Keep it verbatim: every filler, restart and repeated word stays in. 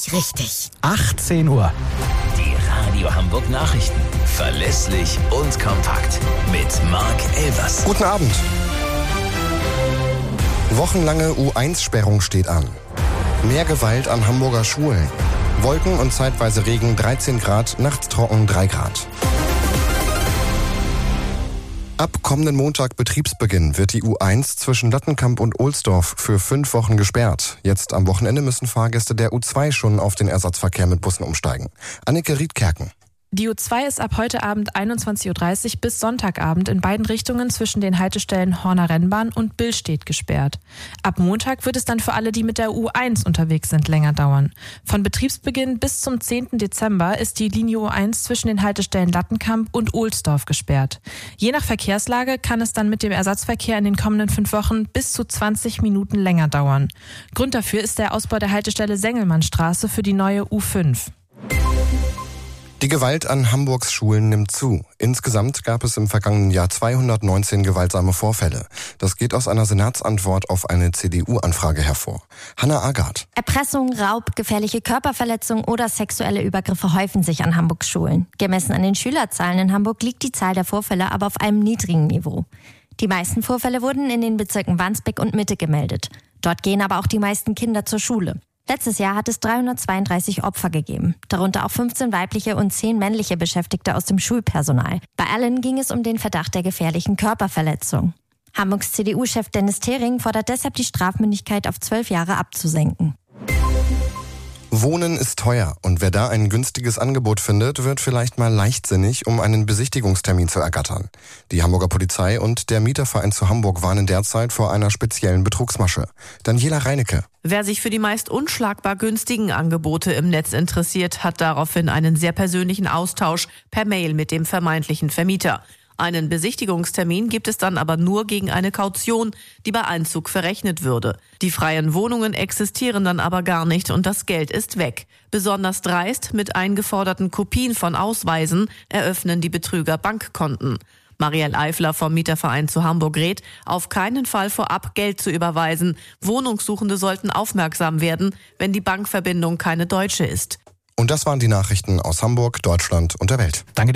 richtig, richtig. achtzehn Uhr. Die Radio Hamburg Nachrichten. Verlässlich und kompakt. Mit Marc Elvers. Guten Abend. Wochenlange U eins Sperrung steht an. Mehr Gewalt an Hamburger Schulen. Wolken und zeitweise Regen dreizehn Grad, nachts trocken drei Grad. Ab kommenden Montag Betriebsbeginn wird die U eins zwischen Lattenkamp und Ohlsdorf für fünf Wochen gesperrt. Jetzt am Wochenende müssen Fahrgäste der U zwei schon auf den Ersatzverkehr mit Bussen umsteigen. Annike Riedkerken. Die U zwei ist ab heute Abend einundzwanzig Uhr dreißig bis Sonntagabend in beiden Richtungen zwischen den Haltestellen Horner Rennbahn und Billstedt gesperrt. Ab Montag wird es dann für alle, die mit der U eins unterwegs sind, länger dauern. Von Betriebsbeginn bis zum zehnten Dezember ist die Linie U eins zwischen den Haltestellen Lattenkamp und Ohlsdorf gesperrt. Je nach Verkehrslage kann es dann mit dem Ersatzverkehr in den kommenden fünf Wochen bis zu zwanzig Minuten länger dauern. Grund dafür ist der Ausbau der Haltestelle Sengelmannstraße für die neue U fünf. Die Gewalt an Hamburgs Schulen nimmt zu. Insgesamt gab es im vergangenen Jahr zweihundertneunzehn gewaltsame Vorfälle. Das geht aus einer Senatsantwort auf eine C D U-Anfrage hervor. Hannah Agard. Erpressung, Raub, gefährliche Körperverletzung oder sexuelle Übergriffe häufen sich an Hamburgs Schulen. Gemessen an den Schülerzahlen in Hamburg liegt die Zahl der Vorfälle aber auf einem niedrigen Niveau. Die meisten Vorfälle wurden in den Bezirken Wandsbek und Mitte gemeldet. Dort gehen aber auch die meisten Kinder zur Schule. Letztes Jahr hat es dreihundertzweiunddreißig Opfer gegeben, darunter auch fünfzehn weibliche und zehn männliche Beschäftigte aus dem Schulpersonal. Bei allen ging es um den Verdacht der gefährlichen Körperverletzung. Hamburgs C D U-Chef Dennis Thering fordert deshalb, die Strafmündigkeit auf zwölf Jahre abzusenken. Wohnen ist teuer und wer da ein günstiges Angebot findet, wird vielleicht mal leichtsinnig, um einen Besichtigungstermin zu ergattern. Die Hamburger Polizei und der Mieterverein zu Hamburg warnen derzeit vor einer speziellen Betrugsmasche. Daniela Reinecke. Wer sich für die meist unschlagbar günstigen Angebote im Netz interessiert, hat daraufhin einen sehr persönlichen Austausch per Mail mit dem vermeintlichen Vermieter. Einen Besichtigungstermin gibt es dann aber nur gegen eine Kaution, die bei Einzug verrechnet würde. Die freien Wohnungen existieren dann aber gar nicht und das Geld ist weg. Besonders dreist, mit eingeforderten Kopien von Ausweisen eröffnen die Betrüger Bankkonten. Marielle Eifler vom Mieterverein zu Hamburg rät, auf keinen Fall vorab Geld zu überweisen. Wohnungssuchende sollten aufmerksam werden, wenn die Bankverbindung keine deutsche ist. Und das waren die Nachrichten aus Hamburg, Deutschland und der Welt. Danke dir.